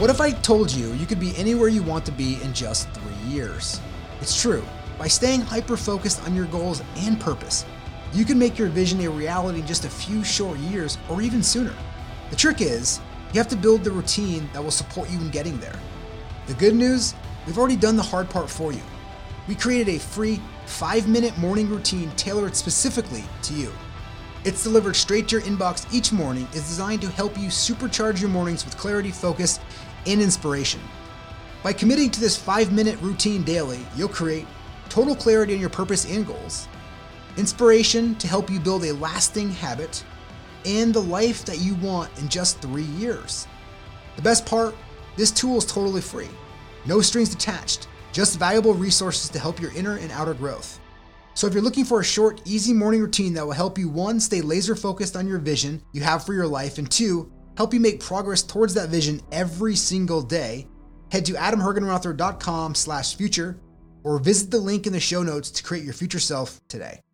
What if I told you you could be anywhere you want to be in just 3 years? It's true. By staying hyper-focused on your goals and purpose, you can make your vision a reality in just a few short years or even sooner. The trick is, you have to build the routine that will support you in getting there. The good news, we've already done the hard part for you. We created a free 5-minute morning routine tailored specifically to you. It's delivered straight to your inbox each morning, is designed to help you supercharge your mornings with clarity, focus, and inspiration. By committing to this 5-minute routine daily, you'll create total clarity on your purpose and goals, inspiration to help you build a lasting habit, and the life that you want in just 3 years. The best part, this tool is totally free. No strings attached, just valuable resources to help your inner and outer growth. So if you're looking for a short, easy morning routine that will help you, 1, stay laser focused on your vision you have for your life, and 2, help you make progress towards that vision every single day, head to adamhergenrother.com/future or visit the link in the show notes to create your future self today.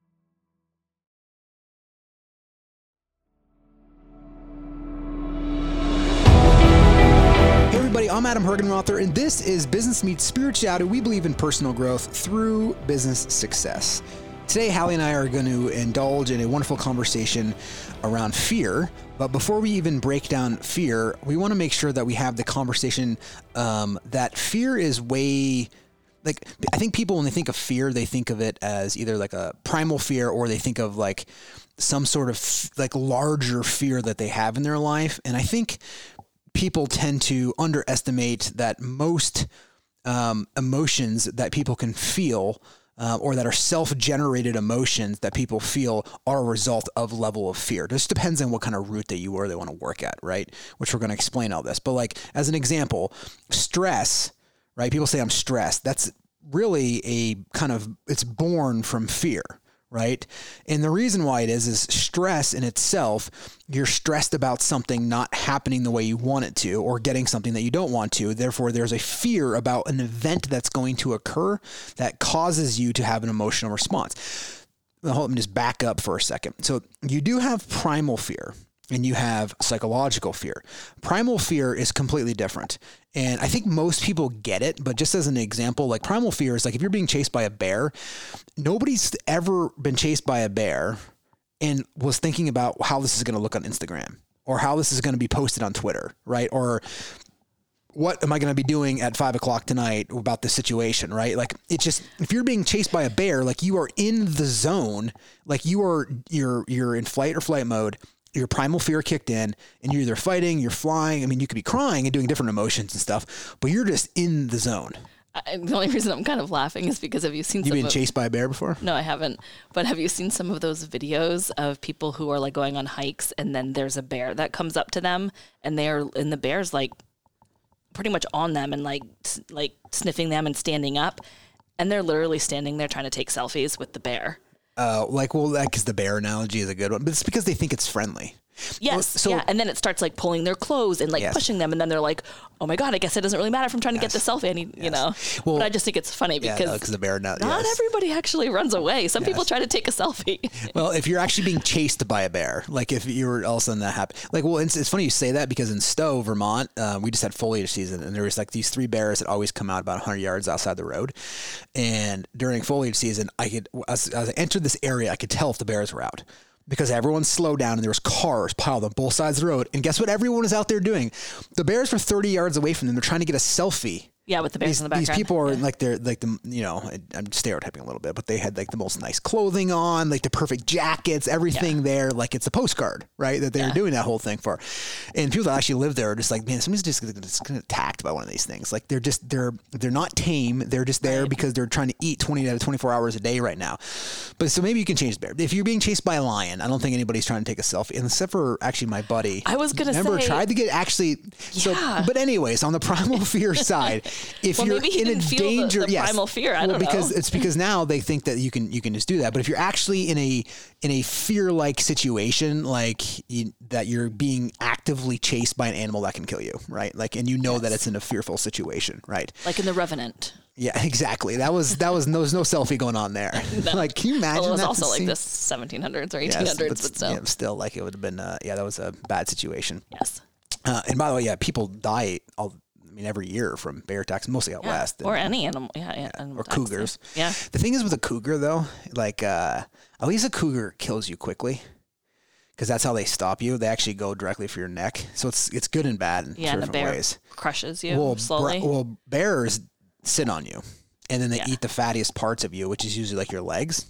Hey everybody, I'm Adam Hergenrother, and this is Business Meets Spirituality. We believe in personal growth through business success. Today, Hallie and I are going to indulge in a wonderful conversation around fear. But before we even break down fear, we want to make sure that we have the conversation that fear is way... Like, I think people, when they think of fear, they think of it as either like a primal fear, or they think of like some sort of like larger fear that they have in their life. And I think people tend to underestimate that most emotions that people can feel or that are self-generated emotions that people feel are a result of level of fear. It just depends on what kind of route that you they want to work at, right? Which we're going to explain all this. But like, as an example, stress, right? People say I'm stressed. That's really it's born from fear, right? And the reason why it is stress in itself, you're stressed about something not happening the way you want it to, or getting something that you don't want to. Therefore, there's a fear about an event that's going to occur that causes you to have an emotional response. Let me just back up for a second. So you do have primal fear and you have psychological fear. Primal fear is completely different. And I think most people get it, but just as an example, like primal fear is like if you're being chased by a bear, nobody's ever been chased by a bear and was thinking about how this is going to look on Instagram or how this is going to be posted on Twitter, right? Or what am I going to be doing at 5:00 tonight about this situation, right? Like it's just, if you're being chased by a bear, like you are in the zone, like you're in fight or flight mode. Your primal fear kicked in and you're either fighting, you're flying. I mean, you could be crying and doing different emotions and stuff, but you're just in the zone. The only reason I'm kind of laughing is because have you seen... You've been chased by a bear before? No, I haven't. But have you seen some of those videos of people who are like going on hikes and then there's a bear that comes up to them and the bear's like pretty much on them and like sniffing them and standing up. And they're literally standing there trying to take selfies with the bear. Because the bear analogy is a good one, but it's because they think it's friendly. Yes. Yeah. And then it starts like pulling their clothes and like pushing them. And then they're like, oh my God, I guess it doesn't really matter if I'm trying to get the selfie. And you know, but I just think it's funny because the bear not everybody actually runs away. Some people try to take a selfie. Well, if you're actually being chased by a bear, like if you were all of a sudden that happened, like, well, it's funny you say that because in Stowe, Vermont, we just had foliage season and there was like these 3 bears that always come out about 100 yards outside the road. And during foliage season, as I entered this area, I could tell if the bears were out. Because everyone slowed down and there was cars piled on both sides of the road. And guess what everyone is out there doing? The bears were 30 yards away from them. They're trying to get a selfie. Yeah, with the bears in the background. These people are like, they're like the, you know, I'm stereotyping a little bit, but they had like the most nice clothing on, like the perfect jackets, everything there. Like it's a postcard, right? That they're doing that whole thing for. And people that actually live there are just like, man, somebody's just getting attacked by one of these things. Like they're not tame. They're just there because they're trying to eat 20 to 24 hours a day right now. But so maybe you can change the bear. If you're being chased by a lion, I don't think anybody's trying to take a selfie. And except for actually my buddy. I was going to say. Tried to get actually. So, but anyways, on the primal fear side, if you're in a danger, the primal fear. I don't know. Because now they think that you can just do that. But if you're actually in a fear-like situation, like that you're being actively chased by an animal that can kill you, right? Like, and you know that it's in a fearful situation, right? Like in The Revenant. Yeah, exactly. There was no selfie going on there. No. Like, can you imagine? Well, it was also like the 1700s or 1800s, but still. Yeah, still, like it would have been. That was a bad situation. Yes. And by the way, people die mean, every year from bear attacks, mostly out west. Or any animal. Or cougars. Yeah. The thing is with a cougar, though, like at least a cougar kills you quickly. Because that's how they stop you. They actually go directly for your neck. So it's good and bad in and a different bear ways. crushes you slowly. Bears sit on you, and then they eat the fattiest parts of you, which is usually like your legs.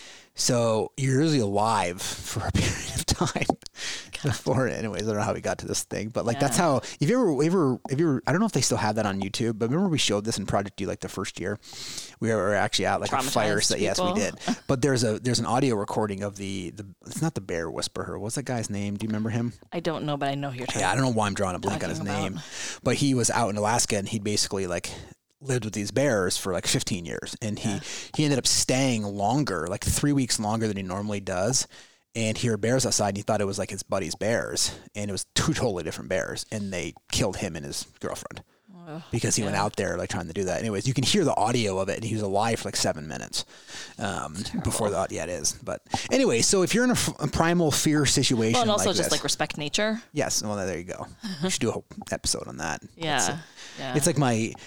So you're usually alive for a period of time before. Anyways, I don't know how we got to this thing, but like that's how. If you ever, I don't know if they still have that on YouTube, but remember we showed this in Project D like the first year. We were actually at like a fire site. Yes, we did. But there's an audio recording of the it's not the bear whisperer. What's that guy's name? Do you remember him? I don't know, but I know who you're talking. Yeah, I don't know why I'm drawing a blank on his name, but he was out in Alaska and he'd basically like lived with these bears for like 15 years, and he ended up staying longer, like 3 weeks longer than he normally does. And he heard bears outside, and he thought it was like his buddy's bears, and it was two totally different bears, and they killed him and his girlfriend because he went out there like trying to do that. Anyways, you can hear the audio of it, and he was alive for like 7 minutes before the audio. Yeah, it is. But anyway, so if you're in a primal fear situation, and also like just this, like respect nature. Yes, well there you go. You should do a whole episode on that. Yeah. It's like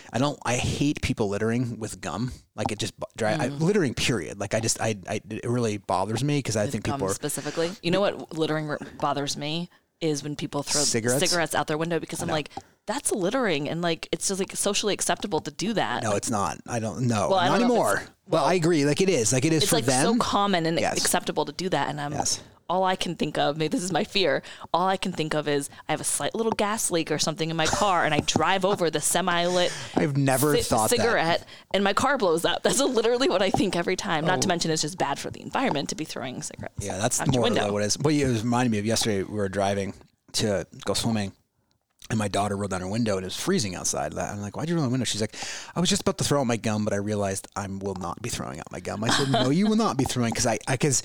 I hate people littering with gum. Like it just littering period. Like it really bothers me because I think people are specifically. You know what littering bothers me is when people throw cigarettes out their window, because I'm like, that's littering, and like it's just like socially acceptable to do that. No, it's not. I don't know. Well, not anymore. Well, I agree. Like it is. Like it is for them. It's like so common and acceptable to do that, and all I can think of, maybe this is my fear, all I can think of is I have a slight little gas leak or something in my car, and I drive over the semi-lit I've never thought cigarette, and my car blows up. That's literally what I think every time. Not to mention it's just bad for the environment to be throwing cigarettes. Yeah, that's more like what it is. But it was reminding me of yesterday. We were driving to go swimming, and my daughter rolled down her window, and it was freezing outside. I'm like, why'd you roll down the window? She's like, I was just about to throw out my gum, but I realized I will not be throwing out my gum. I said, no, you will not be throwing, because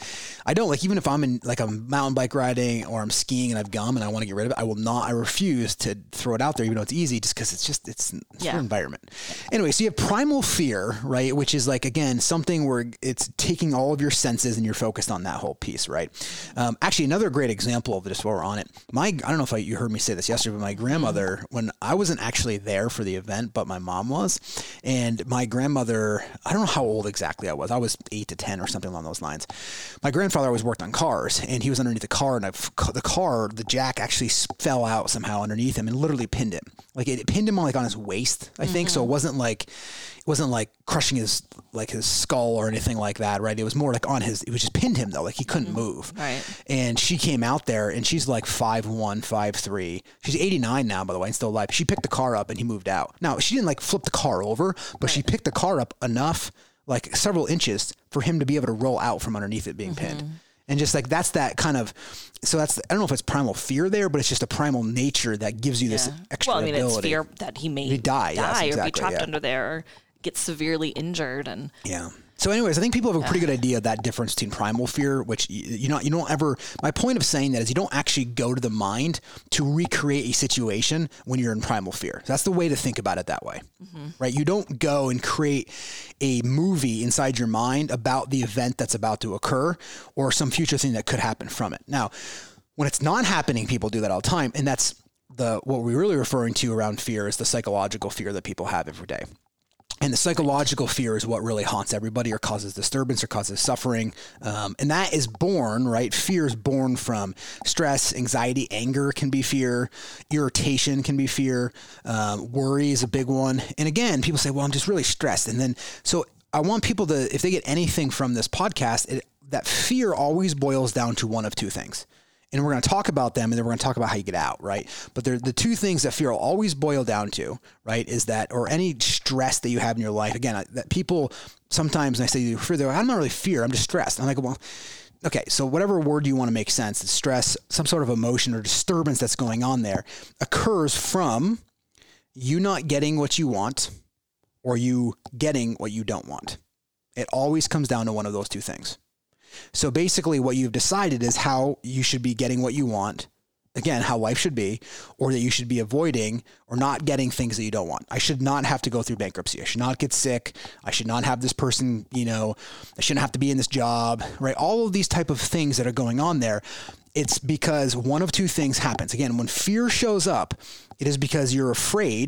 I don't, like, even if I'm in, like, I'm mountain bike riding or I'm skiing and I have gum and I want to get rid of it, I refuse to throw it out there, even though it's easy, just because it's for environment. Anyway, so you have primal fear, right? Which is like, again, something where it's taking all of your senses and you're focused on that whole piece, right? Actually, another great example of this while we're on it, I don't know if you heard me say this yesterday, but my grandmother, when I wasn't actually there for the event, but my mom was, and my grandmother, I don't know how old exactly I was 8 to 10 or something along those lines. My grandfather always worked on cars, and he was underneath the car, and the jack actually fell out somehow underneath him and literally pinned him. Like it pinned him on his waist, I think. So it wasn't like crushing his skull or anything like that, right? It was more like it was just pinned him though, like he couldn't move. Right. And she came out there, and she's like 5'1", 5'3". She's 89 now, by the way, and still alive. She picked the car up and he moved out. Now, she didn't like flip the car over, but she picked the car up enough, like several inches, for him to be able to roll out from underneath it being pinned. And just like, that's that kind of, so that's, I don't know if it's primal fear there, but it's just a primal nature that gives you this extra ability. It's fear that he may die exactly, or be trapped under there, or get severely injured. And so anyways, I think people have a pretty good idea of that difference between primal fear, which you don't ever, my point of saying that is you don't actually go to the mind to recreate a situation when you're in primal fear. That's the way to think about it that way, right? You don't go and create a movie inside your mind about the event that's about to occur or some future thing that could happen from it. Now, when it's not happening, people do that all the time. And that's what we're really referring to around fear is the psychological fear that people have every day. And the psychological fear is what really haunts everybody, or causes disturbance, or causes suffering. And that is born, right? Fear is born from stress, anxiety, anger can be fear, irritation can be fear, worry is a big one. And again, people say, well, I'm just really stressed. And then, so I want people to, if they get anything from this podcast, that fear always boils down to one of two things. And we're going to talk about them, and then we're going to talk about how you get out, right? But the two things that fear will always boil down to, right, is that, or any stress that you have in your life, again, that people sometimes, when I say fear, they're like, I'm not really fear, I'm just stressed. I'm like, well, okay, so whatever word you want to make sense, it's stress, some sort of emotion or disturbance that's going on there, occurs from you not getting what you want or you getting what you don't want. It always comes down to one of those two things. So basically what you've decided is how you should be getting what you want, again, how life should be, or that you should be avoiding or not getting things that you don't want. I should not have to go through bankruptcy. I should not get sick. I should not have this person, I shouldn't have to be in this job, right? All of these type of things that are going on there, it's because one of two things happens. Again, when fear shows up, it is because you're afraid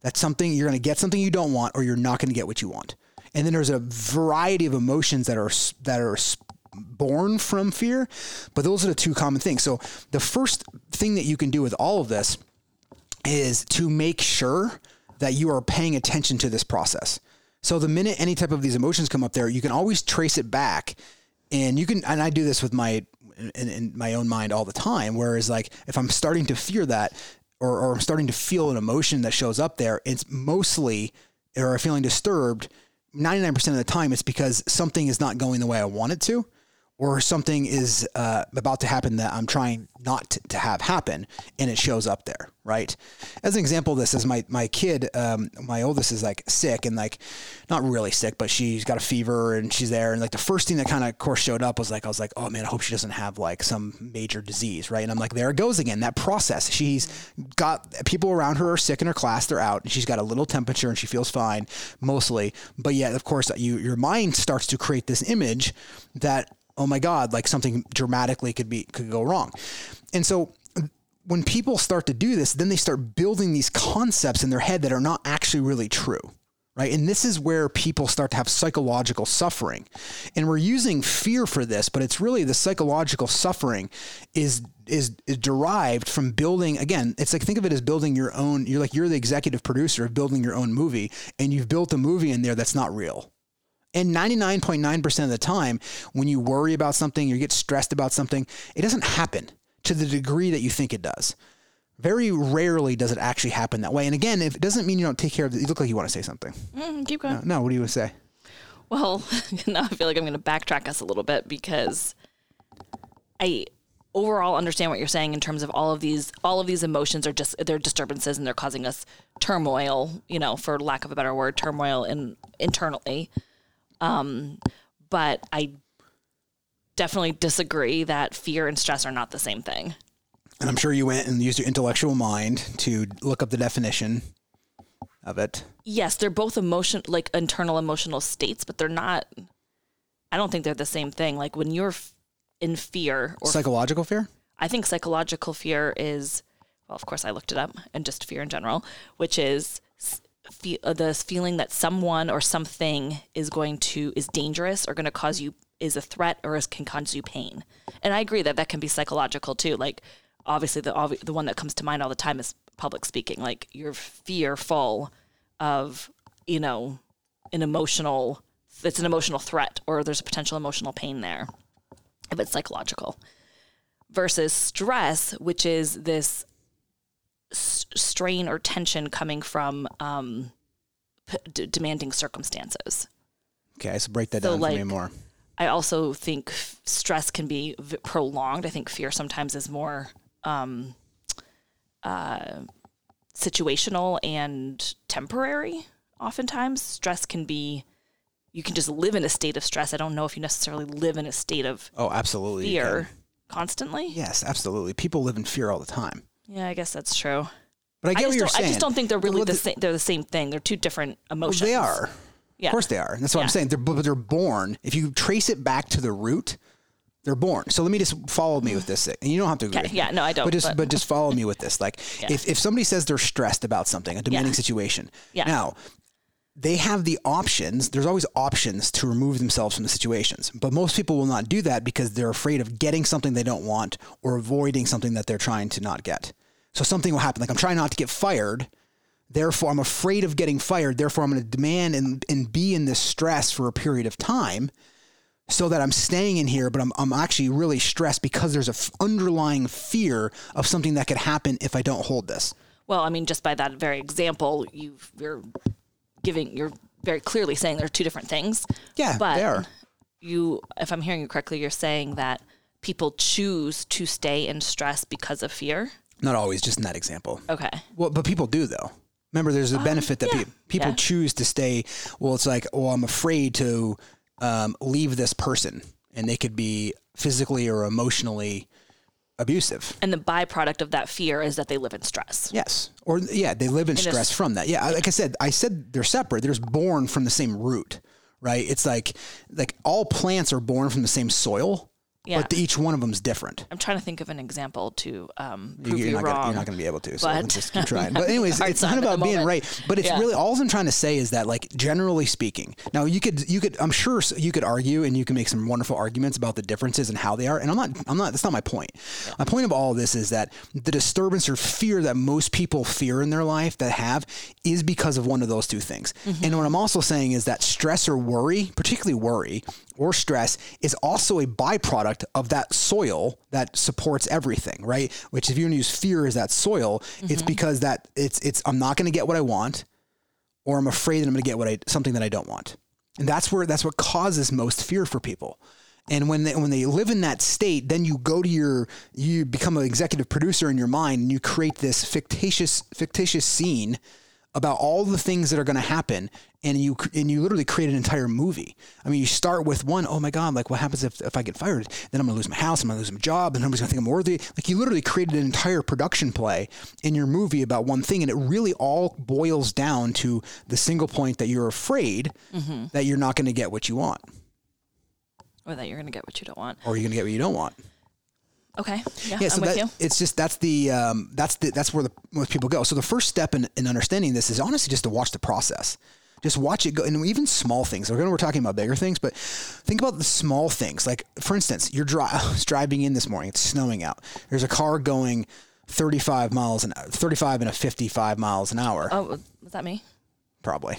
That you're going to get something you don't want, or you're not going to get what you want. And then there's a variety of emotions that are born from fear, but those are the two common things. So the first thing that you can do with all of this is to make sure that you are paying attention to this process. So the minute any type of these emotions come up there, you can always trace it back, and I do this with in my own mind all the time. Whereas like, if I'm starting to fear that, or I'm starting to feel an emotion that shows up there, it's mostly, or feeling disturbed, 99% of the time, it's because something is not going the way I want it to, or something is about to happen that I'm trying not to have happen, and it shows up there, right? As an example of this is my kid, my oldest is like sick, and like, not really sick, but she's got a fever and she's there. And like the first thing that kind of, of course, showed up was like, I was like, oh man, I hope she doesn't have like some major disease, right? And I'm like, there it goes again, that process. She's got people around her are sick in her class, they're out, and she's got a little temperature and she feels fine mostly. But yet, of course, your mind starts to create this image that, oh my God, like something dramatically could go wrong. And so when people start to do this, then they start building these concepts in their head that are not actually really true, right? And this is where people start to have psychological suffering. And we're using fear for this, but it's really the psychological suffering is derived from building, again, it's like, think of it as building your own, you're the executive producer of building your own movie, and you've built a movie in there that's not real. And 99.9% of the time, when you worry about something, you get stressed about something, it doesn't happen to the degree that you think it does. Very rarely does it actually happen that way. And again, if it doesn't mean you don't take care of it. You look like you want to say something. Keep going. No, what do you want to say? Well, now I feel like I'm going to backtrack us a little bit, because I overall understand what you're saying in terms of all of these emotions they're disturbances, and they're causing us turmoil, for lack of a better word, turmoil internally. But I definitely disagree that fear and stress are not the same thing. And I'm sure you went and used your intellectual mind to look up the definition of it. Yes, they're both internal emotional states, but they're not, I don't think they're the same thing. Like when you're in fear, or psychological fear? I think psychological fear is, well, of course I looked it up, and just fear in general, which is the feeling that someone or something is dangerous, or going to cause you, is a threat, or can cause you pain. And I agree that can be psychological too. Like obviously the one that comes to mind all the time is public speaking. Like you're fearful of, it's an emotional threat, or there's a potential emotional pain there, if it's psychological. Versus stress, which is this strain or tension coming from demanding circumstances. Okay, so break that down for me more. I also think stress can be prolonged. I think fear sometimes is more situational and temporary. Oftentimes, stress can be, you can just live in a state of stress. I don't know if you necessarily live in a state of absolutely fear constantly. Yes, absolutely. People live in fear all the time. Yeah, I guess that's true. But I get what you're saying. I just don't think they're really the same. They're the same thing. They're two different emotions. Well, they are. Yeah. Of course they are. And that's what I'm saying. They're born. If you trace it back to the root, they're born. So let me just follow me with this. And you don't have to agree with me. Yeah, no, I don't. But just follow me with this. Like if somebody says they're stressed about something, a demanding situation. Yeah. Now, they have the options. There's always options to remove themselves from the situations. But most people will not do that because they're afraid of getting something they don't want, or avoiding something that they're trying to not get. So something will happen. Like, I'm trying not to get fired. Therefore, I'm afraid of getting fired. Therefore, I'm going to demand and be in this stress for a period of time, so that I'm staying in here, but I'm actually really stressed because there's an underlying fear of something that could happen if I don't hold this. Well, I mean, just by that very example, you're very clearly saying they're two different things. Yeah, but they are. If I'm hearing you correctly, you're saying that people choose to stay in stress because of fear? Not always, just in that example. Okay. Well, but people do, though. Remember, there's a benefit that people choose to stay. Well, it's like, I'm afraid to leave this person, and they could be physically or emotionally abusive. And the byproduct of that fear is that they live in stress. Yes. Or they live in stress from that. Yeah. Like I said they're separate. They're born from the same root, right? It's like all plants are born from the same soil, Yeah. But each one of them is different. I'm trying to think of an example to prove You're you wrong. You're not going to be able to, so but- let's just keep trying. But anyways, Hard it's not about being moment. right, but it's Yeah. really, all I'm trying to say is that, like, generally speaking, now you could, I'm sure you could argue and you can make some wonderful arguments about the differences and how they are. And I'm not, that's not my point. Yeah. My point of all of this is that the disturbance or fear that most people fear in their life that have is because of one of those two things. Mm-hmm. And what I'm also saying is that stress or worry, particularly worry or stress, is also a byproduct of that soil that supports everything, right? Which, if you want to use fear as that soil, it's because that it's I'm not going to get what I want, or I'm afraid that I'm going to get something that I don't want. And that's what causes most fear for people. And when they live in that state, then you become an executive producer in your mind, and you create this fictitious scene about all the things that are going to happen. And you literally create an entire movie. I mean, you start with one, oh my God, like, what happens if I get fired? Then I'm going to lose my house, I'm going to lose my job, and nobody's going to think I'm worthy. Like, you literally created an entire production play in your movie about one thing. And it really all boils down to the single point that you're afraid that you're not going to get what you want. Or that you're going to get what you don't want. Or you're going to get what you don't want. Okay. Yeah, so I'm with you. It's just, that's where most people go. So the first step in understanding this is honestly just to watch the process. Just watch it go. And even small things. We're talking about bigger things, but think about the small things. Like, for instance, I was driving in this morning. It's snowing out. There's a car going 35 and a 55 miles an hour. Oh, was that me? Probably.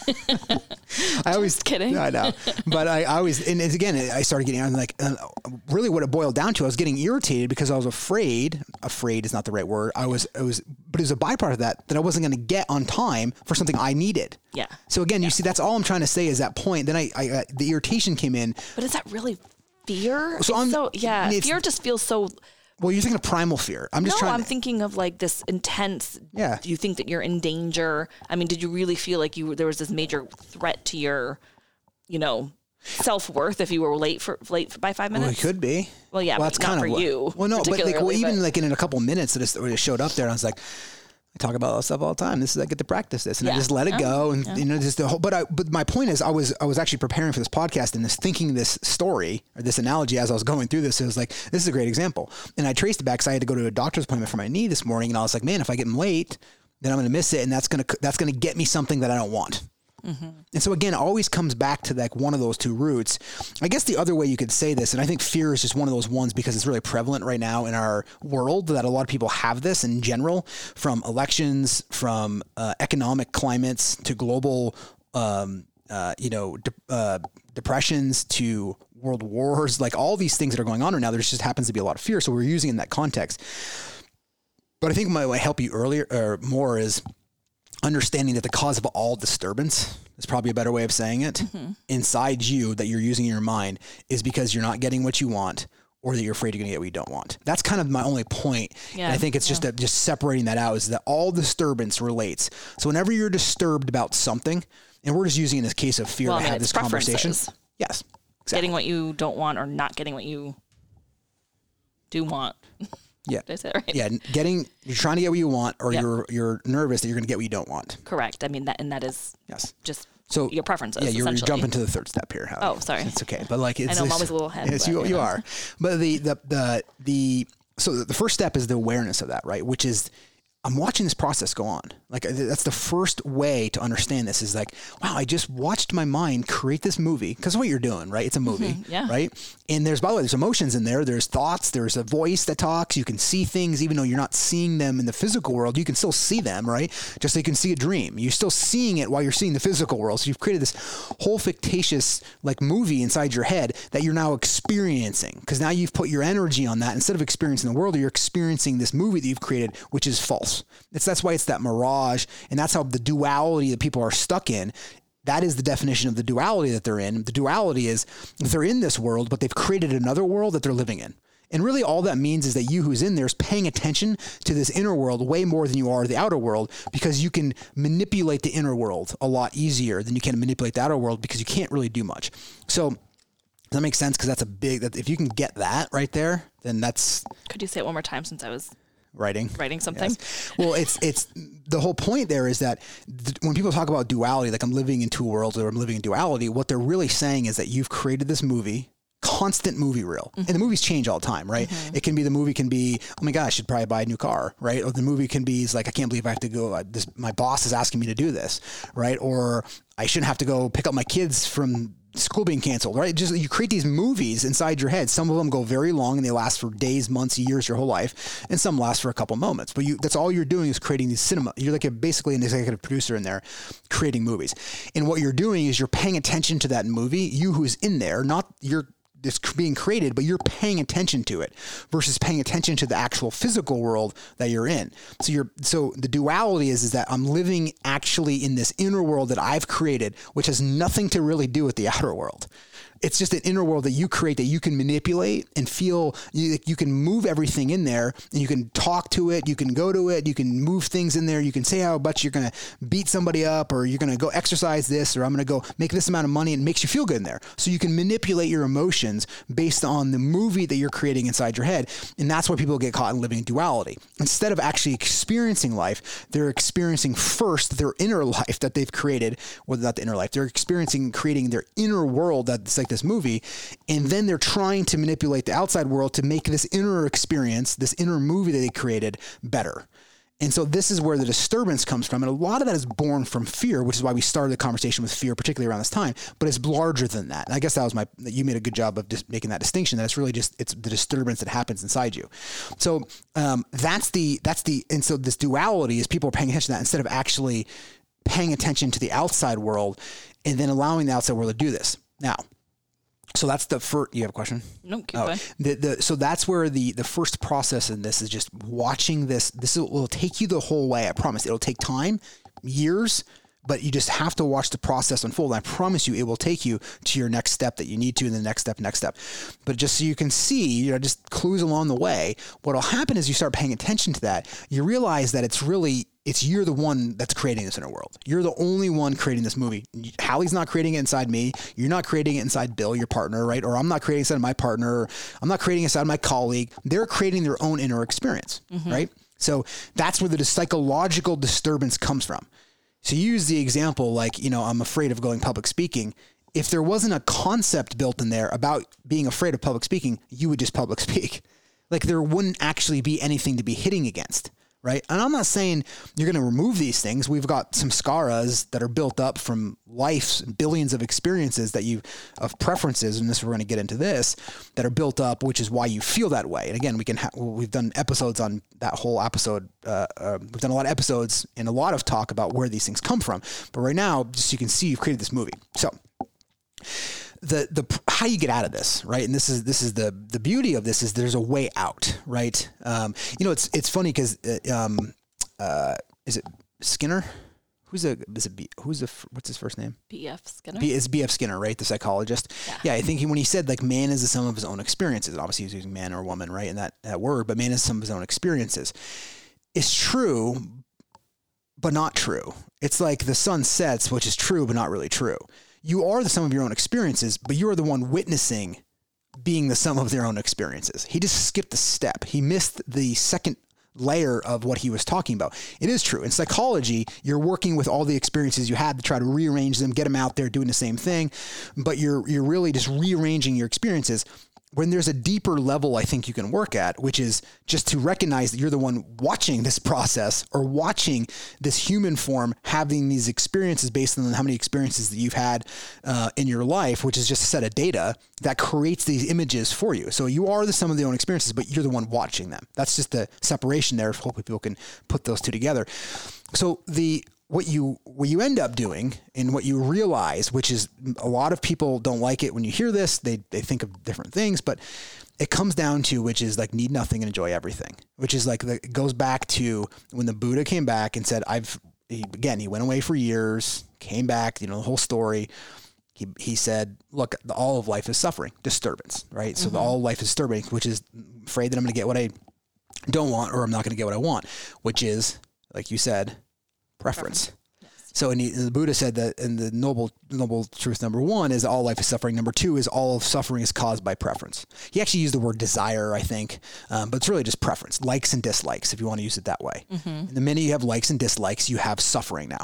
I always Just kidding. I know, but I always, and again, I started getting, I'm like, really what it boiled down to, I was getting irritated because I was afraid is not the right word. But it was a byproduct of that I wasn't going to get on time for something I needed. Yeah. So again, you see, that's all I'm trying to say is that point. Then I the irritation came in. But is that really fear? So fear just feels so. Well, you're thinking of primal fear. I'm I'm thinking of like this intense. Yeah. Do you think that you're in danger? I mean, did you really feel like there was this major threat to your, self-worth if you were late by 5 minutes? Well, it could be. Well, yeah, but that's not kind for of you. Well, no, but particularly, in a couple of minutes that it showed up there, and I was like, I talk about that stuff all the time. I get to practice this, and I just let it go, and just the whole. But my point is, I was actually preparing for this podcast and thinking this story or this analogy as I was going through this. It was like, this is a great example, and I traced it back because I had to go to a doctor's appointment for my knee this morning, and I was like, man, if I get late, then I'm going to miss it, and that's gonna get me something that I don't want. Mm-hmm. And so again, it always comes back to like one of those two roots. I guess the other way you could say this, and I think fear is just one of those ones because it's really prevalent right now in our world that a lot of people have this in general, from elections, from economic climates to global, depressions to world wars, like all these things that are going on right now. There just happens to be a lot of fear. So we're using it in that context. But I think what might help you earlier or more is understanding that the cause of all disturbance is probably a better way of saying it inside you that you're using in your mind is because you're not getting what you want or that you're afraid you're going to get what you don't want. That's kind of my only point. Yeah, and I think it's just separating that out is that all disturbance relates. So whenever you're disturbed about something, and we're just using in this case of fear to have this conversation. Yes. Exactly. Getting what you don't want or not getting what you do want. Yeah. Did I say it right? Yeah. You're trying to get what you want, or you're nervous that you're going to get what you don't want. Correct. I mean, that is just your preferences. Yeah. You're jumping to the third step here. Oh, sorry. It's okay. But like, it's I know I'm always a little ahead. Yes, you are. But so the first step is the awareness of that, right? Which is, I'm watching this process go on. Like, that's the first way to understand this is like, wow, I just watched my mind create this movie. Because what you're doing, right? It's a movie, right? And by the way, there's emotions in there. There's thoughts. There's a voice that talks. You can see things, even though you're not seeing them in the physical world. You can still see them, right? Just so you can see a dream. You're still seeing it while you're seeing the physical world. So you've created this whole fictitious like movie inside your head that you're now experiencing. Because now you've put your energy on that. Instead of experiencing the world, you're experiencing this movie that you've created, which is false. That's why it's that mirage, and that's how the duality that people are stuck in. That is the definition of the duality that they're in. The duality is they're in this world, but they've created another world that they're living in. And really all that means is that you who's in there is paying attention to this inner world way more than you are the outer world, because you can manipulate the inner world a lot easier than you can manipulate the outer world, because you can't really do much. So does that make sense? Because that if you can get that right there, then that's... Could you say it one more time since I was... Writing something. Yes. Well, it's the whole point there is that when people talk about duality, like I'm living in two worlds or I'm living in duality, what they're really saying is that you've created this movie constant movie reel. And the movies change all the time, right? It can be, the movie can be, oh my God, I should probably buy a new car, right? Or the movie can be, it's like, I can't believe I have to go, my boss is asking me to do this, right? Or I shouldn't have to go pick up my kids from school being canceled, right? Just, you create these movies inside your head. Some of them go very long and they last for days, months, years, your whole life. And some last for a couple moments, but that's all you're doing is creating these cinema. You're like basically an executive producer in there creating movies. And what you're doing is you're paying attention to that movie, you who's in there, not it's being created, but you're paying attention to it versus paying attention to the actual physical world that you're in. So the duality is that I'm living actually in this inner world that I've created, which has nothing to really do with the outer world. It's just an inner world that you create that you can manipulate and feel. You can move everything in there, and you can talk to it. You can go to it. You can move things in there. You can say how much you're going to beat somebody up, or you're going to go exercise this, or I'm going to go make this amount of money, and it makes you feel good in there. So you can manipulate your emotions based on the movie that you're creating inside your head. And that's why people get caught in living in duality. Instead of actually experiencing life, they're experiencing first their inner life that they've created, or not the inner life. They're creating their inner world that's like this movie, and then they're trying to manipulate the outside world to make this inner experience, this inner movie that they created, better. And so this is where the disturbance comes from. And a lot of that is born from fear, which is why we started the conversation with fear, particularly around this time, but it's larger than that. And I guess you made a good job of just making that distinction, that it's really it's the disturbance that happens inside you. So and so this duality is people are paying attention to that instead of actually paying attention to the outside world and then allowing the outside world to do this. Now, so that's the first. You have a question? No, keep going. So that's where the first process in this is just watching this. This will take you the whole way. I promise. It'll take time, years, but you just have to watch the process unfold. And I promise you, it will take you to your next step that you need to, and the next step. But just so you can see, just clues along the way. What'll happen is you start paying attention to that. You realize that you're the one that's creating this inner world. You're the only one creating this movie. Hallie's not creating it inside me. You're not creating it inside Bill, your partner, right? Or I'm not creating it inside my partner. I'm not creating it inside my colleague. They're creating their own inner experience, right? So that's where the psychological disturbance comes from. So you use the example, like, I'm afraid of going public speaking. If there wasn't a concept built in there about being afraid of public speaking, you would just public speak. Like, there wouldn't actually be anything to be hitting against. Right. And I'm not saying you're going to remove these things. We've got some scaras that are built up from life's billions of experiences of preferences. And we're going to get into this, that are built up, which is why you feel that way. And again, we've done episodes on that whole episode. We've done a lot of episodes and a lot of talk about where these things come from. But right now, just so you can see, you've created this movie. So the how you get out of this, right? And this is the beauty of this is there's a way out, right? It's funny because is it Skinner? What's his first name? B.F. Skinner. It's B.F. Skinner, right? The psychologist. Yeah, I think when he said like man is the sum of his own experiences, and obviously he's using man or woman, right? In that word, but man is the sum of his own experiences. It's true, but not true. It's like the sun sets, which is true, but not really true. You are the sum of your own experiences, but you are the one witnessing being the sum of their own experiences. He just skipped a step. He missed the second layer of what he was talking about. It is true. In psychology, you're working with all the experiences you had to try to rearrange them, get them out there doing the same thing, but you're really just rearranging your experiences. When there's a deeper level I think you can work at, which is just to recognize that you're the one watching this process or watching this human form having these experiences based on how many experiences that you've had in your life, which is just a set of data that creates these images for you. So you are the sum of their own experiences, but you're the one watching them. That's just the separation there. Hopefully people can put those two together. So what you end up doing and what you realize, which is a lot of people don't like it when you hear this, they think of different things, but it comes down to, which is like need nothing and enjoy everything, which is like, it goes back to when the Buddha came back and said, he went away for years, came back, the whole story. He said, look, all of life is suffering, disturbance, right? So all of life is disturbing, which is afraid that I'm going to get what I don't want, or I'm not going to get what I want, which is, like you said, preference. Yes. So the Buddha said that, and the noble truth number one is all life is suffering. Number two is all of suffering is caused by preference. He actually used the word desire, I think, but it's really just preference, likes and dislikes, if you want to use it that way. And the minute you have likes and dislikes, you have suffering now.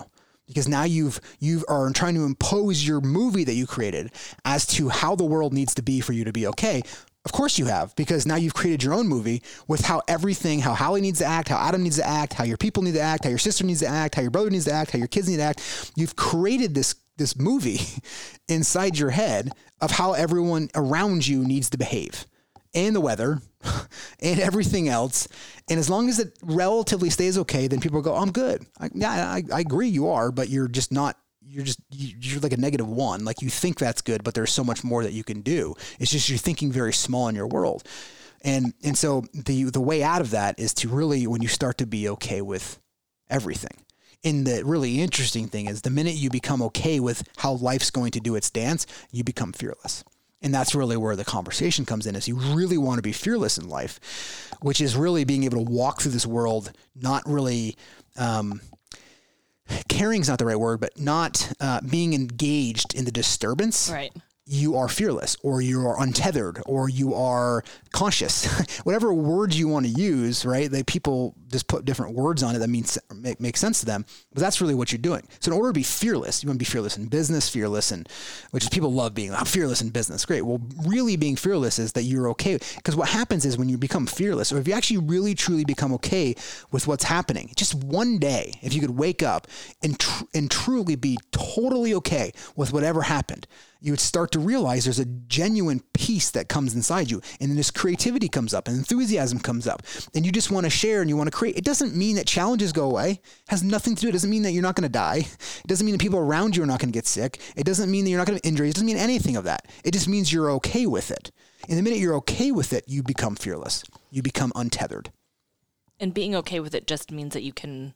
because now you are trying to impose your movie that you created as to how the world needs to be for you to be okay. Of course you have, because now you've created your own movie with how Hallie needs to act, how Adam needs to act, how your people need to act, how your sister needs to act, how your brother needs to act, how your kids need to act. You've created this movie inside your head of how everyone around you needs to behave, and the weather and everything else. And as long as it relatively stays okay, then people go, I'm good. I agree you are, but you're just not. You're like a -1. Like, you think that's good, but there's so much more that you can do. It's just you're thinking very small in your world. And so the way out of that is to really, when you start to be okay with everything. And the really interesting thing is, the minute you become okay with how life's going to do its dance, you become fearless. And that's really where the conversation comes in, is you really want to be fearless in life, which is really being able to walk through this world, not really, caring is not the right word, but not being engaged in the disturbance. Right. You are fearless, or you are untethered, or you are conscious, whatever words you want to use, right? People just put different words on it that make sense to them, but that's really what you're doing. So in order to be fearless, you want to be fearless in business, which is, people love being, I'm fearless in business. Great. Well, really being fearless is that you're okay. Because what happens is, when you become fearless, or if you actually really truly become okay with what's happening, just one day, if you could wake up and truly be totally okay with whatever happened, you would start to realize there's a genuine peace that comes inside you. And then this creativity comes up, and enthusiasm comes up, and you just want to share and you want to create. It doesn't mean that challenges go away. It has nothing to do. It doesn't mean that you're not going to die. It doesn't mean that people around you are not going to get sick. It doesn't mean that you're not going to have injuries. It doesn't mean anything of that. It just means you're okay with it. And the minute you're okay with it, you become fearless. You become untethered. And being okay with it just means that you can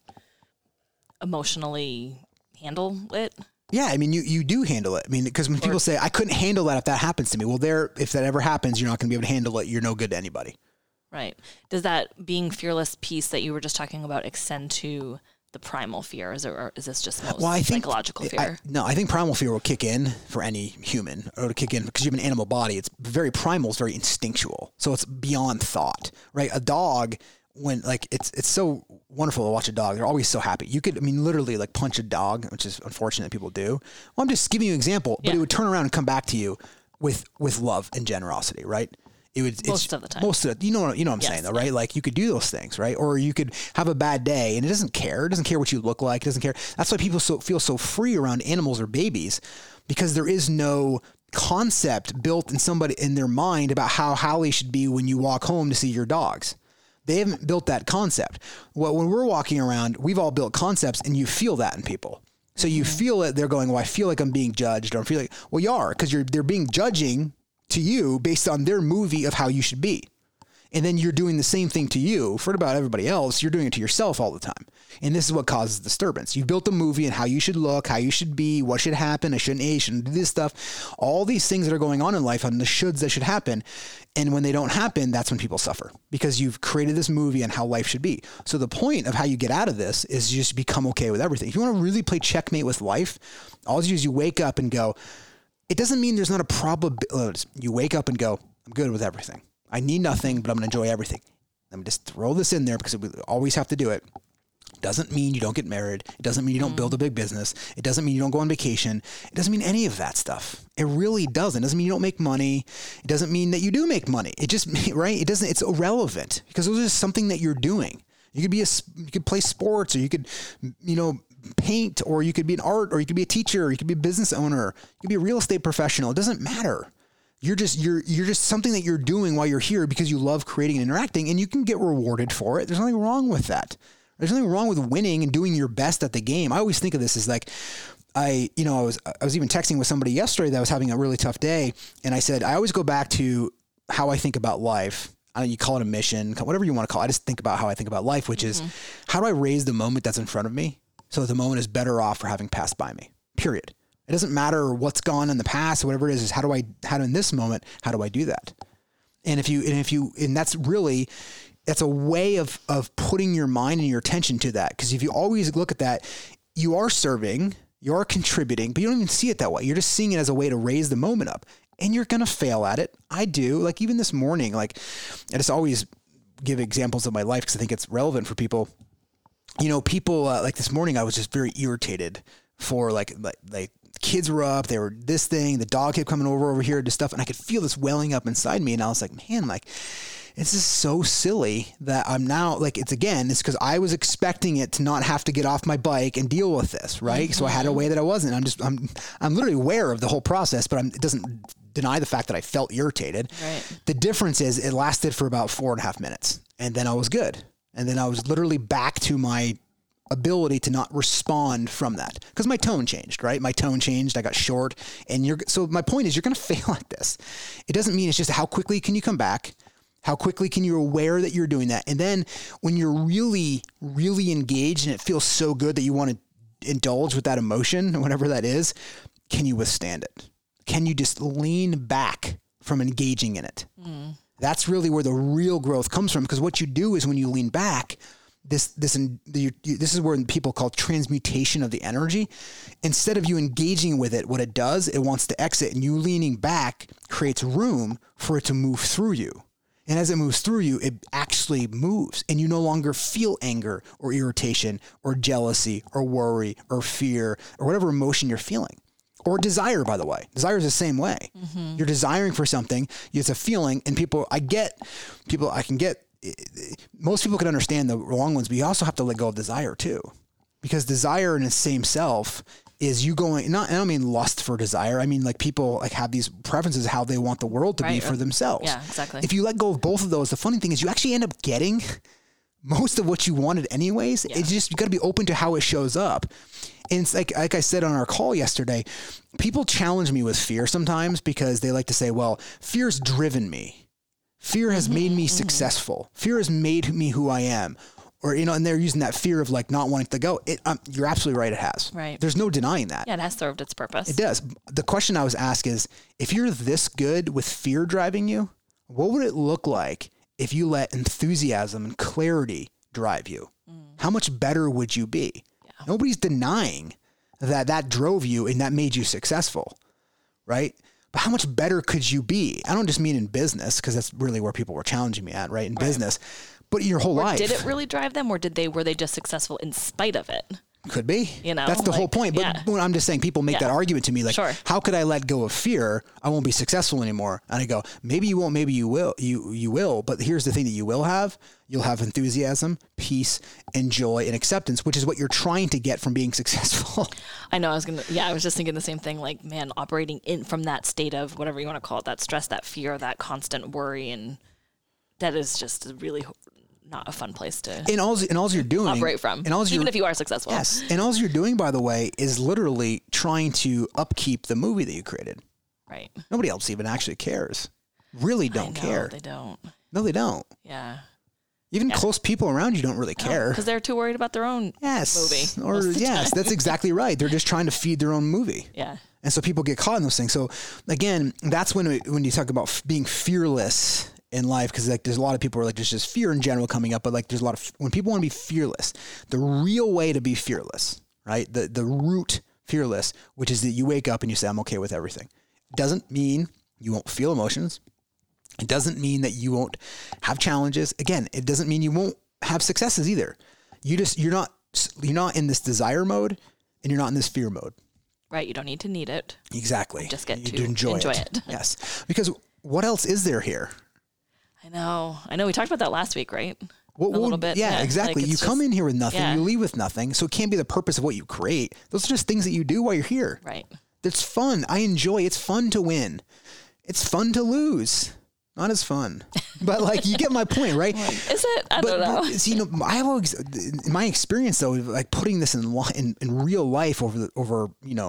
emotionally handle it. Yeah, I mean, you do handle it. I mean, because when people say, I couldn't handle that if that happens to me, well, if that ever happens, you're not going to be able to handle it. You're no good to anybody. Right. Does that being fearless piece that you were just talking about extend to the primal fear? Or is this just psychological fear? I think primal fear will kick in for any human, or to kick in because you have an animal body. It's very primal. It's very instinctual. So it's beyond thought, right? A dog, when it's so wonderful to watch a dog. They're always so happy. You could, literally punch a dog, which is unfortunate that people do. Well, I'm just giving you an example, but it would turn around and come back to you with love and generosity, right? Most of the time. You know what I'm saying though, right? Like, you could do those things, right? Or you could have a bad day and it doesn't care. It doesn't care what you look like. It doesn't care. That's why people feel so free around animals or babies, because there is no concept built in their mind about how Hallie should be when you walk home to see your dogs. They haven't built that concept. Well, when we're walking around, we've all built concepts, and you feel that in people. So you feel it. They're going, well, I feel like I'm being judged, or I feel like, well, you are, because they're being judging to you based on their movie of how you should be. And then you're doing the same thing to you. For about everybody else, you're doing it to yourself all the time. And this is what causes disturbance. You've built a movie and how you should look, how you should be, what should happen, I shouldn't do this stuff. All these things that are going on in life, on the shoulds that should happen. And when they don't happen, that's when people suffer, because you've created this movie on how life should be. So the point of how you get out of this is just become okay with everything. If you want to really play checkmate with life, all you do is you wake up and go, it doesn't mean there's not a probability. You wake up and go, I'm good with everything. I need nothing, but I'm going to enjoy everything. Let me just throw this in there because we always have to do it. Doesn't mean you don't get married. It doesn't mean you don't build a big business. It doesn't mean you don't go on vacation. It doesn't mean any of that stuff. It really doesn't. It doesn't mean you don't make money. It doesn't mean that you do make money. It just, right? It's irrelevant, because it was just something that you're doing. You could play sports, or you could, paint, or you could be an art, or you could be a teacher, or you could be a business owner. You could be a real estate professional. It doesn't matter. You're just something that you're doing while you're here because you love creating and interacting, and you can get rewarded for it. There's nothing wrong with that. There's nothing wrong with winning and doing your best at the game. I always think of this as like, I was even texting with somebody yesterday that was having a really tough day, and I said, I always go back to how I think about life. You call it a mission, whatever you want to call it. I just think about how I think about life, which is, how do I raise the moment that's in front of me so that the moment is better off for having passed by me, period. It doesn't matter what's gone in the past or whatever it is how do in this moment, how do I do that? And that's a way of putting your mind and your attention to that. Because if you always look at that, you are serving, you are contributing, but you don't even see it that way. You're just seeing it as a way to raise the moment up, and you're going to fail at it. I do. Like, even this morning, I just always give examples of my life because I think it's relevant for people. people like this morning, I was just very irritated for like kids were up, they were this thing, the dog kept coming over here to stuff. And I could feel this welling up inside me. And I was like, man, like, it's just so silly that I'm now like, it's because I was expecting it to not have to get off my bike and deal with this. Right. Mm-hmm. So I had a way that I wasn't. I'm literally aware of the whole process, but it doesn't deny the fact that I felt irritated. Right. The difference is it lasted for about 4.5 minutes and then I was good. And then I was literally back to my ability to not respond from that because my tone changed, right? My tone changed. I got short so my point is you're going to fail at this. It doesn't mean it's just how quickly can you come back? How quickly can you aware that you're doing that? And then when you're really, really engaged and it feels so good that you want to indulge with that emotion, whatever that is, can you withstand it? Can you just lean back from engaging in it? Mm. That's really where the real growth comes from. Because what you do is when you lean back, this is where people call transmutation of the energy. Instead of you engaging with it, what it does, it wants to exit, and you leaning back creates room for it to move through you. And as it moves through you, it actually moves, and you no longer feel anger or irritation or jealousy or worry or fear or whatever emotion you're feeling. Or desire, by the way. Desire is the same way. Mm-hmm. You're desiring for something. It's a feeling, and most people can understand the wrong ones, but you also have to let go of desire too, because desire in its same self is you going, I don't mean lust for desire. I mean, like people like have these preferences, how they want the world to be for themselves. Yeah, exactly. If you let go of both of those, the funny thing is you actually end up getting most of what you wanted anyways. Yeah. It's just, you got to be open to how it shows up. And it's like I said on our call yesterday, people challenge me with fear sometimes because they like to say, well, fear's driven me. Fear has made me successful. Fear has made me who I am. Or, and they're using that fear of like not wanting to go. You're absolutely right. It has. Right. There's no denying that. Yeah, it has served its purpose. It does. The question I was asked is, if you're this good with fear driving you, what would it look like if you let enthusiasm and clarity drive you? How much better would you be? Yeah. Nobody's denying that drove you and that made you successful, right? But how much better could you be? I don't just mean in business, because that's really where people were challenging me at, right? In business, but your whole life. Did it really drive them, or were they just successful in spite of it? Could be. That's the whole point. But I'm just saying, people make that argument to me, like, how could I let go of fear? I won't be successful anymore. And I go, maybe you won't, maybe you will. You will. But here's the thing that you will have. You'll have enthusiasm, peace, and joy, and acceptance, which is what you're trying to get from being successful. I know. I was just thinking the same thing. Like, man, operating from that state of whatever you want to call it, that stress, that fear, that constant worry, and that is just really not a fun place to and all you're doing operate from, even if you are successful. Yes. And all you're doing, by the way, is literally trying to upkeep the movie that you created. Right. Nobody else even actually cares. Really don't care. They don't. No, they don't. Yeah. Even close people around you don't really care. Because they're too worried about their own movie. Or yes, that's exactly right. They're just trying to feed their own movie. Yeah. And so people get caught in those things. So again, that's when you talk about being fearless in life, because like there's a lot of people who are like there's just fear in general coming up, but like there's a lot of when people want to be fearless, the real way to be fearless, right? The root fearless, which is that you wake up and you say, I'm okay with everything. It doesn't mean you won't feel emotions. It doesn't mean that you won't have challenges. Again, it doesn't mean you won't have successes either. You're not in this desire mode and you're not in this fear mode. Right. You don't need to it. Exactly. Just get to enjoy it. Yes. Because what else is there here? I know. We talked about that last week, right? A little bit. Yeah, exactly. Like you come in here with nothing. You leave with nothing. So it can't be the purpose of what you create. Those are just things that you do while you're here. Right. It's fun. I enjoy. It's fun to win. It's fun to lose. Not as fun. But like, you get my point, right? Is it? I don't know. See, I've always, in my experience though, like putting this in real life over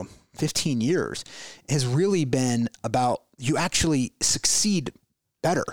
15 years has really been about you actually succeed better.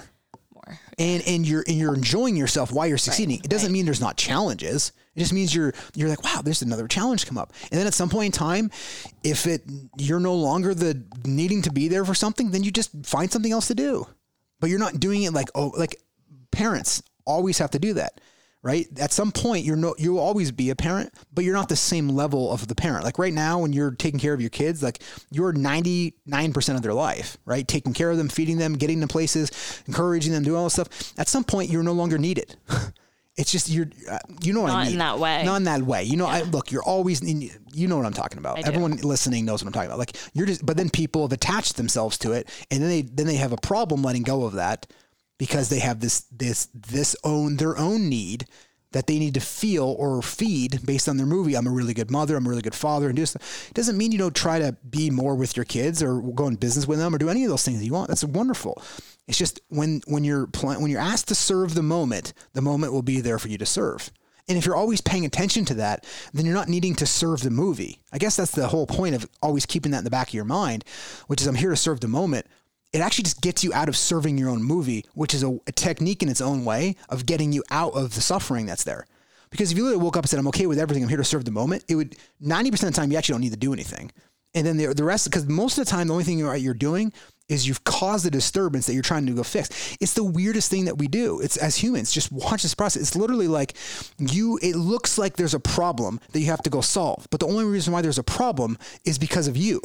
And you're enjoying yourself while you're succeeding. Right, it doesn't mean there's not challenges. It just means you're like, wow, there's another challenge come up. And then at some point in time, if you're no longer the needing to be there for something, then you just find something else to do. But you're not doing it like parents always have to do that, right? At some point, you'll always be a parent, but you're not the same level of the parent. Like right now, when you're taking care of your kids, like you're 99% of their life, right? Taking care of them, feeding them, getting them places, encouraging them, doing all this stuff. At some point, you're no longer needed. It's just you know what I mean. Not in that way. Not in that way. You know, Yeah. look, you're always you know what I'm talking about. Everyone listening knows what I'm talking about. Like but then people have attached themselves to it, and then they have a problem letting go of that because they have their own need that they need to feel or feed based on their movie. I'm a really good mother. I'm a really good father, and do stuff. It doesn't mean you don't try to be more with your kids or go in business with them or do any of those things that you want. That's wonderful. It's just when you're asked to serve the moment will be there for you to serve. And if you're always paying attention to that, then you're not needing to serve the movie. I guess that's the whole point of always keeping that in the back of your mind, which is I'm here to serve the moment. It actually just gets you out of serving your own movie, which is a technique in its own way of getting you out of the suffering that's there. Because if you literally woke up and said, I'm okay with everything, I'm here to serve the moment, it would 90% of the time you actually don't need to do anything. And then the rest, because most of the time, the only thing you're doing is you've caused a disturbance that you're trying to go fix. It's the weirdest thing that we do. It's as humans, just watch this process. It's literally like it looks like there's a problem that you have to go solve. But the only reason why there's a problem is because of you.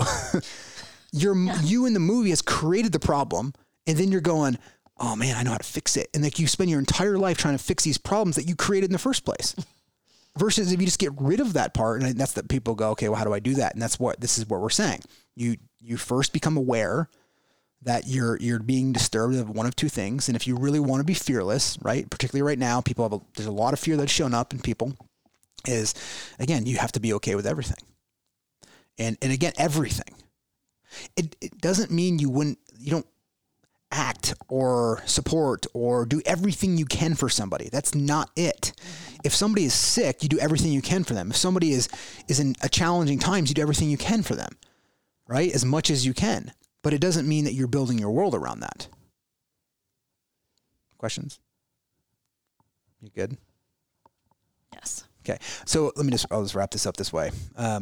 You in the movie has created the problem, and then you're going, oh man, I know how to fix it. And like you spend your entire life trying to fix these problems that you created in the first place. Versus if you just get rid of that part, and that's that people go, okay, well, how do I do that? And this is what we're saying. You first become aware that you're being disturbed of one of two things. And if you really want to be fearless, right? Particularly right now, there's a lot of fear that's shown up in people is, again, you have to be okay with everything. And again, everything. It doesn't mean you don't act or support or do everything you can for somebody. That's not it. If somebody is sick, you do everything you can for them. If somebody is in a challenging times, you do everything you can for them, right? As much as you can. But it doesn't mean that you're building your world around that. Questions? You good? Yes. Okay. So I'll just wrap this up this way.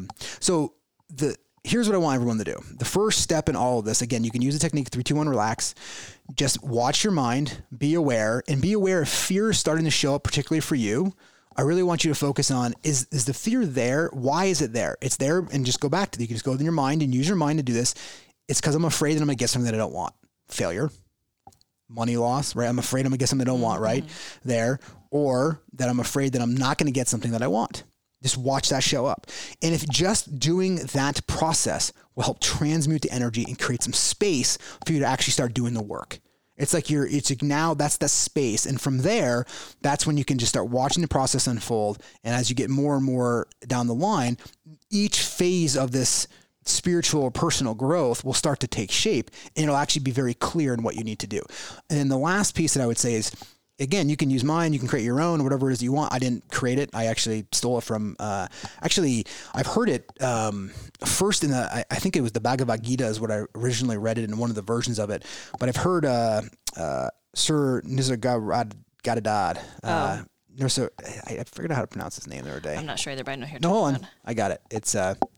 Here's what I want everyone to do. The first step in all of this, again, you can use the technique 3, 2, 1, relax. Just watch your mind, be aware, and be aware if fear is starting to show up, particularly for you. I really want you to focus on, is the fear there? Why is it there? It's there, and just go back to it. You can just go in your mind and use your mind to do this. It's because I'm afraid that I'm going to get something that I don't want. Failure, money loss, right? I'm afraid I'm going to get something I don't want, right? There. Or that I'm afraid that I'm not going to get something that I want. Just watch that show up. And if just doing that process will help transmute the energy and create some space for you to actually start doing the work. It's like now that's the space. And from there, that's when you can just start watching the process unfold. And as you get more and more down the line, each phase of this spiritual or personal growth will start to take shape, and it'll actually be very clear in what you need to do. And then the last piece that I would say is, again, you can use mine, you can create your own, whatever it is you want. I didn't create it. I actually stole it from, I've heard it first in I think it was the Bhagavad Gita is what I originally read it in one of the versions of it. But I've heard Sir Nisargadatta. I figured out how to pronounce his name the other day. I'm not sure either, but I know here. No, hold on. I got it. It's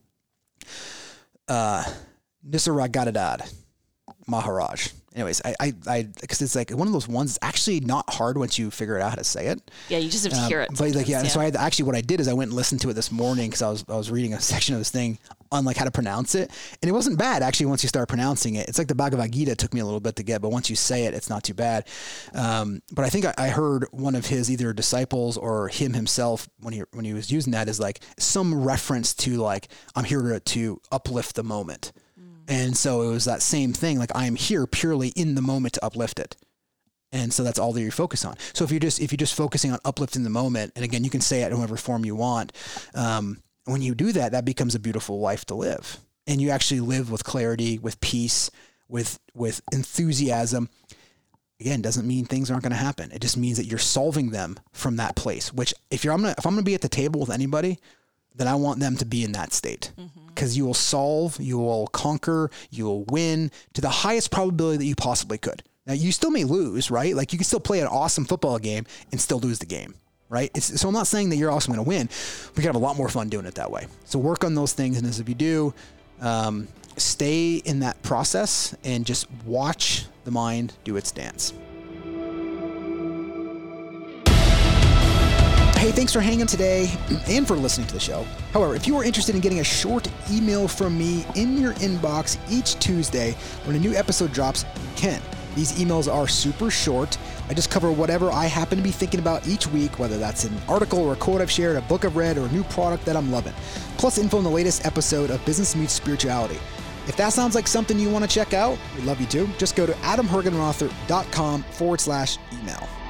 Nisargadatta Maharaj. Anyways, because it's like one of those ones. It's actually not hard once you figure out how to say it. Yeah, you just have to hear it. But like, yeah. So what I did is I went and listened to it this morning because I was reading a section of this thing on like how to pronounce it, and it wasn't bad actually. Once you start pronouncing it, it's like the Bhagavad Gita. It took me a little bit to get, but once you say it, it's not too bad. But I think I heard one of his either disciples or him himself when he was using that is like some reference to like, I'm here to uplift the moment. And so it was that same thing, like I am here purely in the moment to uplift it. And so that's all that you focus on. So if you're just focusing on uplifting the moment, and again, you can say it in whatever form you want. When you do that, that becomes a beautiful life to live. And you actually live with clarity, with peace, with enthusiasm. Again, doesn't mean things aren't going to happen. It just means that you're solving them from that place, which if I'm going to be at the table with anybody, then I want them to be in that state, because you will solve, you will conquer, you will win to the highest probability that you possibly could. Now, you still may lose, right? Like you can still play an awesome football game and still lose the game, right? So I'm not saying that you're also going to win. We can have a lot more fun doing it that way. So work on those things. And as if you do, stay in that process and just watch the mind do its dance. Hey, thanks for hanging today and for listening to the show. However, if you are interested in getting a short email from me in your inbox each Tuesday when a new episode drops, you can. These emails are super short. I just cover whatever I happen to be thinking about each week, whether that's an article or a quote I've shared, a book I've read, or a new product that I'm loving. Plus info on the latest episode of Business Meets Spirituality. If that sounds like something you want to check out, we'd love you to. Just go to adamhergenrother.com/email.